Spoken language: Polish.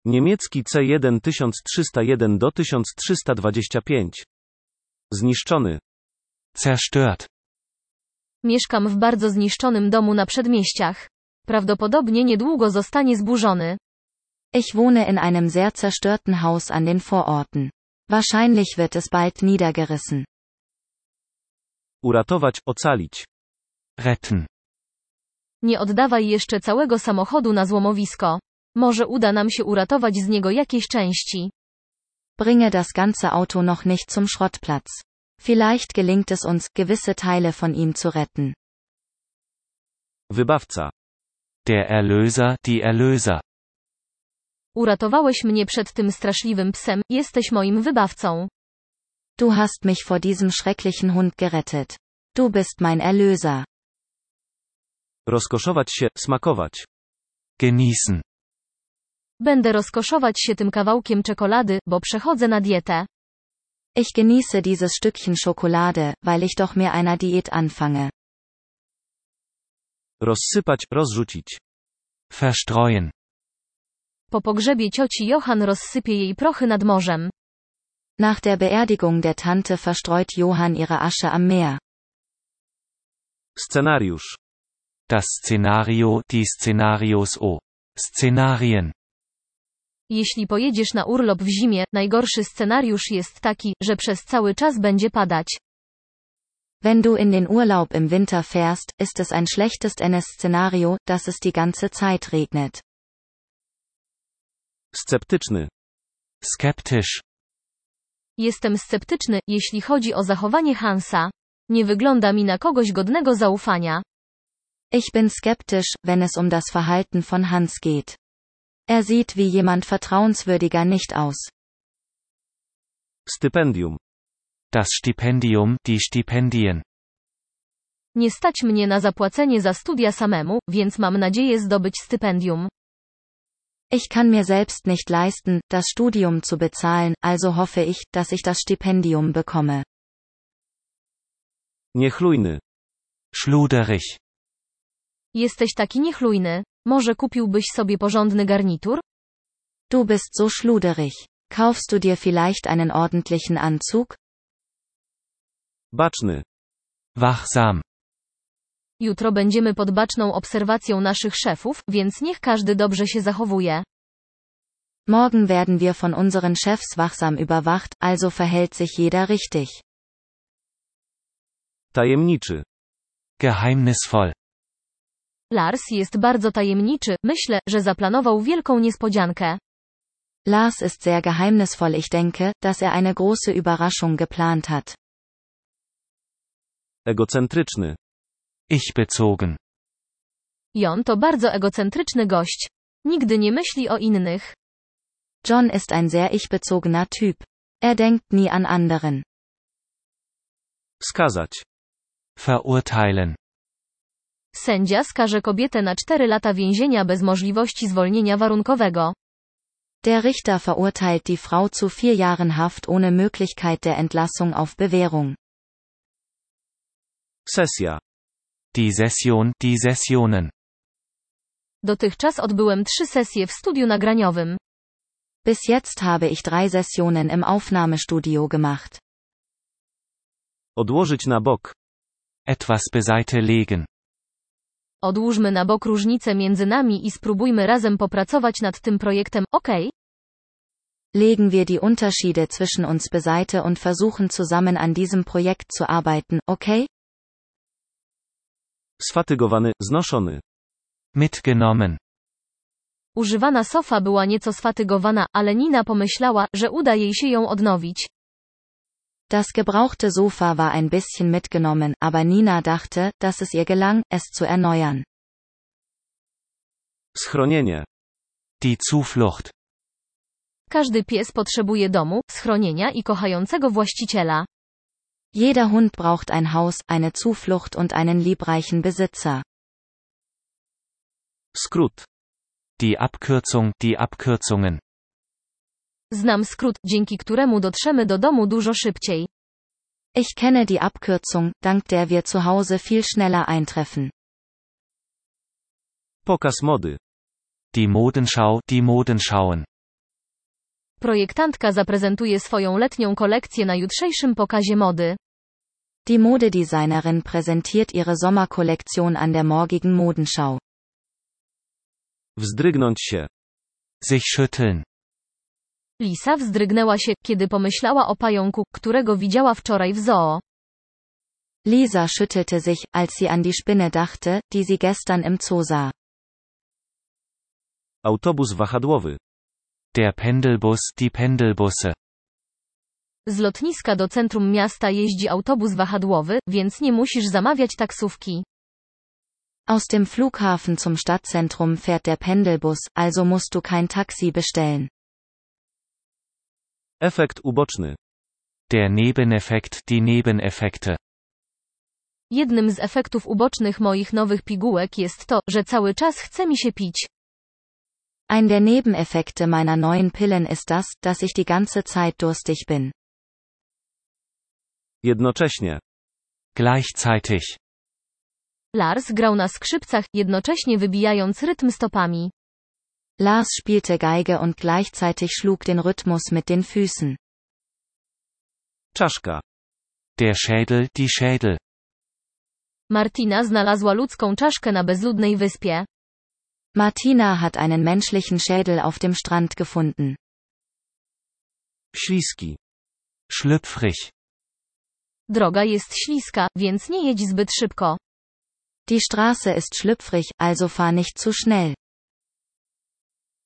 Niemiecki C1 1301 do 1325. Zniszczony. Zerstört. Mieszkam w bardzo zniszczonym domu na przedmieściach. Prawdopodobnie niedługo zostanie zburzony. Ich wohne in einem sehr zerstörten Haus an den Vororten. Wahrscheinlich wird es bald niedergerissen. Uratować, ocalić. Retten. Nie oddawaj jeszcze całego samochodu na złomowisko. Może uda nam się uratować z niego jakieś części. Bringe das ganze Auto noch nicht zum Schrottplatz. Vielleicht gelingt es uns, gewisse Teile von ihm zu retten. Wybawca. Der Erlöser, die Erlöser. Uratowałeś mnie przed tym straszliwym psem, jesteś moim wybawcą. Du hast mich vor diesem schrecklichen Hund gerettet. Du bist mein Erlöser. Rozkoszować się, smakować. Genießen. Będę rozkoszować się tym kawałkiem czekolady, bo przechodzę na dietę. Ich genieße dieses Stückchen Schokolade, weil ich doch mir einer Diät anfange. Rozsypać, rozrzucić. Verstreuen. Po pogrzebie cioci Johann rozsypie jej prochy nad morzem. Nach der Beerdigung der Tante verstreut Johann ihre Asche am Meer. Szenariusz. Das Szenario, die Szenarios o. Szenarien. Jeśli pojedziesz na urlop w zimie, najgorszy scenariusz jest taki, że przez cały czas będzie padać. Wenn du in den Urlaub im Winter fährst, ist es ein schlechtes Szenario, dass es die ganze Zeit regnet. Sceptyczny. Skeptisch. Jestem sceptyczny, jeśli chodzi o zachowanie Hansa. Nie wygląda mi na kogoś godnego zaufania. Ich bin skeptisch, wenn es um das Verhalten von Hans geht. Er sieht wie jemand vertrauenswürdiger nicht aus. Stypendium. Das Stipendium, die Stipendien. Nie stać mnie na zapłacenie za studia samemu, więc mam nadzieję zdobyć stypendium. Ich kann mir selbst nicht leisten, das Studium zu bezahlen, also hoffe ich, dass ich das Stipendium bekomme. Niechlujny. Schluderig. Jesteś taki niechlujny. Może kupiłbyś sobie porządny garnitur? Du bist so schluderig. Kaufst du dir vielleicht einen ordentlichen Anzug? Baczny. Wachsam. Jutro będziemy pod baczną obserwacją naszych szefów, więc niech każdy dobrze się zachowuje. Morgen werden wir von unseren Chefs wachsam überwacht, also verhält sich jeder richtig. Tajemniczy. Geheimnisvoll. Lars jest bardzo tajemniczy, myślę, że zaplanował wielką niespodziankę. Lars ist sehr geheimnisvoll. Ich denke, dass er eine große Überraschung geplant hat. Egocentryczny. Ich-bezogen. Jon to bardzo egocentryczny gość. Nigdy nie myśli o innych. John ist ein sehr ich-bezogener Typ. Er denkt nie an anderen. Skazać. Verurteilen. Sędzia skaże kobietę na 4 lata więzienia bez możliwości zwolnienia warunkowego. Der Richter verurteilt die Frau zu 4 Jahren Haft ohne Möglichkeit der Entlassung auf Bewährung. Sesja. Die Session, die Sessionen. Dotychczas odbyłem 3 sesje w studiu nagraniowym. Bis jetzt habe ich 3 Sessionen im Aufnahmestudio gemacht. Odłożyć na bok. Etwas beiseite legen. Odłóżmy na bok różnice między nami i spróbujmy razem popracować nad tym projektem, okej? Legen wir die Unterschiede zwischen uns beiseite und versuchen zusammen an diesem Projekt zu arbeiten, okay? Sfatygowany, znoszony. Mitgenommen. Używana sofa była nieco sfatygowana, ale Nina pomyślała, że uda jej się ją odnowić. Das gebrauchte Sofa war ein bisschen mitgenommen, aber Nina dachte, dass es ihr gelang, es zu erneuern. Schronienie. Die Zuflucht. Każdy pies potrzebuje domu, schronienia i kochającego właściciela. Jeder Hund braucht ein Haus, eine Zuflucht und einen liebreichen Besitzer. Skrót. Die Abkürzung, die Abkürzungen. Znam skrót, dzięki któremu dotrzemy do domu dużo szybciej. Ich kenne die Abkürzung, dank der wir zu Hause viel schneller eintreffen. Pokaz mody. Die Modenschau, die Modenschauen. Projektantka zaprezentuje swoją letnią kolekcję na jutrzejszym pokazie mody. Die Modedesignerin präsentiert ihre Sommerkollektion an der morgigen Modenschau. Wzdrygnąć się. Sich schütteln. Lisa wzdrygnęła się, kiedy pomyślała o pająku, którego widziała wczoraj w zoo. Lisa schüttelte sich, als sie an die Spinne dachte, die sie gestern im Zoo sah. Autobus wahadłowy. Der Pendelbus, die Pendelbusse. Z lotniska do centrum miasta jeździ autobus wahadłowy, więc nie musisz zamawiać taksówki. Aus dem Flughafen zum Stadtzentrum fährt der Pendelbus, also musst du kein Taxi bestellen. Efekt uboczny. Der Nebeneffekt, die Nebeneffekte. Jednym z efektów ubocznych moich nowych pigułek jest to, że cały czas chce mi się pić. Ein der Nebeneffekte meiner neuen Pillen ist das, dass ich die ganze Zeit durstig bin. Jednocześnie. Gleichzeitig. Lars grał na skrzypcach, jednocześnie wybijając rytm stopami. Lars spielte Geige und gleichzeitig schlug den Rhythmus mit den Füßen. Czaszka. Der Schädel, die Schädel. Martina znalazła ludzką czaszkę na bezludnej wyspie. Martina hat einen menschlichen Schädel auf dem Strand gefunden. Śliski. Schlüpfrig. Droga jest śliska, więc nie jedź zbyt szybko. Die Straße ist schlüpfrig, also fahr nicht zu schnell.